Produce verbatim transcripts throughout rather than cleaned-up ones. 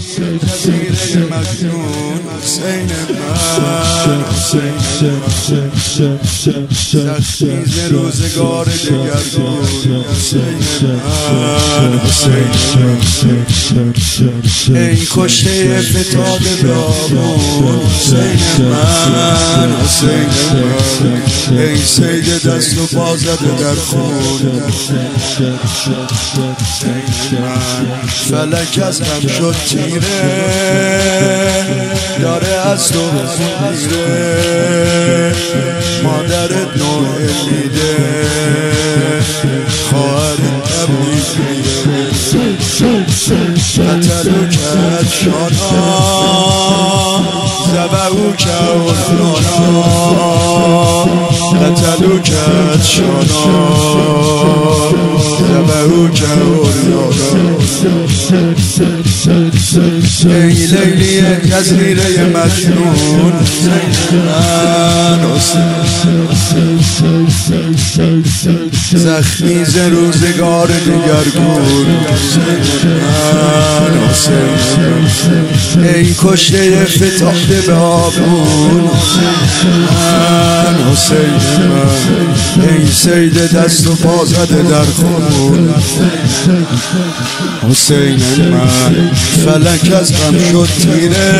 جزیره مجنون حسین من سختیز روزگار دگرگون حسین من ای کشته فتاد بیابون حسین من حسین من ای سید دست و پا زده در خون فلک از غم شد تیره داره از تو میره مادرت ناامیده خواهرت تبریز میره قتلو کرد شانا زبهو کرد نانا قتلو کرد شانا زبهو کرد نانا ای لیلی جزیره مجنون زخمی ز روزگار دگرگون ای کشته فتاده به آبون من حسین من ای سید دست و پا زده در خون حسین من فلک از غم شد تیره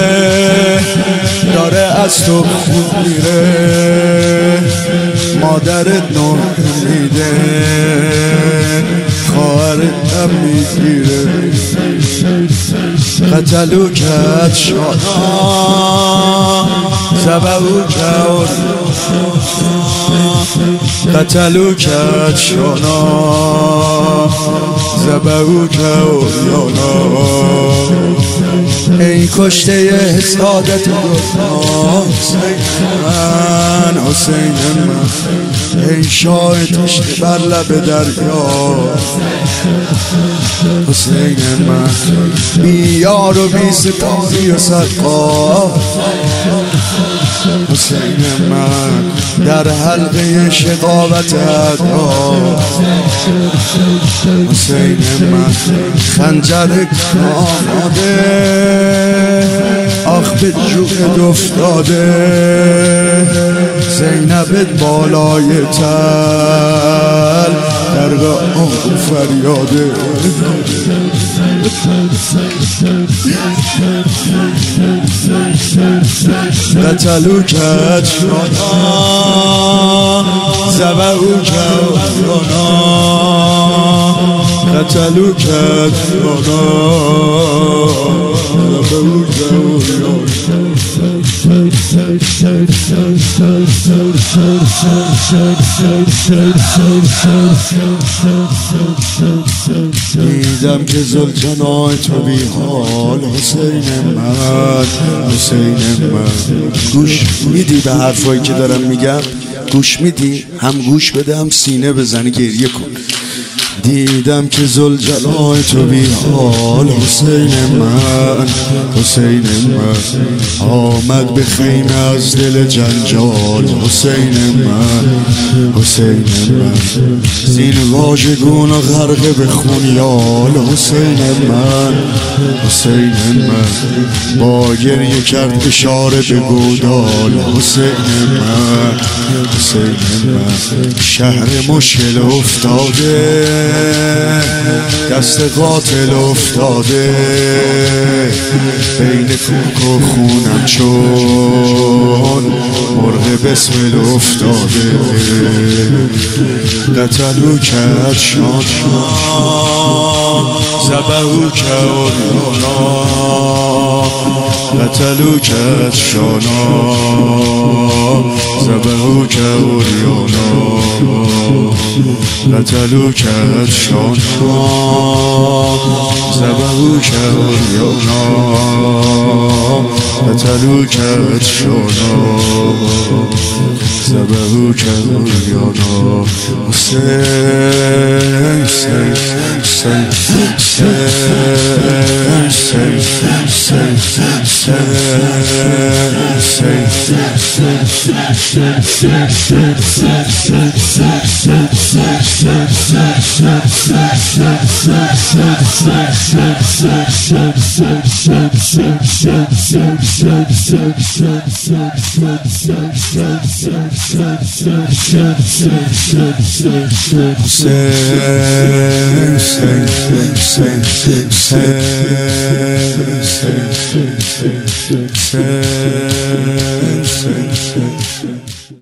داره از تو خون میره مادرت ناامیده خواهرت هم میگیره قتلو کرد شانا زبهو کرد قتلو کرد شانا زبهو کرد یانا ای کشته حسادت گفتان من حسین من ای شاه تشت بر لب دریا حسین من بی یار و بی ستاری و سرقا حسین من در حلقه شقاوت ادا حسین من خنجر آماده آخ به جوعت افتاده زینب بالای تل درگاه آن فریاده قتلو کرد شانا زبهو کرد یانا قتلو کرد شانا زبهو کرد یانا دیدم که زلجنای تو بی حال حسین من حسین من گوش میدی به حرفایی که دارم میگم گوش میدی هم گوش بده هم سینه بزنی گریه کن دیدم که زلجلال تو بی حال حسین من حسین من آمد به خیمه از دل جنجال حسین من حسین من زین واژگون و غرق به خونیال حسین من حسین من با گریه کرد اشاره به گودال حسین من حسین من شهر مشکل افتاده دست قاتل افتاده بین کوک و خونم چون مرغ بسمل افتاده قتلو کرد شانا زبهو کرد یانا قتلو کرد شانا زبهو کرد یانا قتلو کرد شانا زبهو کرد یانا قتلو کرد شانا زبهو کرد یانا حسین حسین حسین حسین حسین Say, say, say, say, say, say.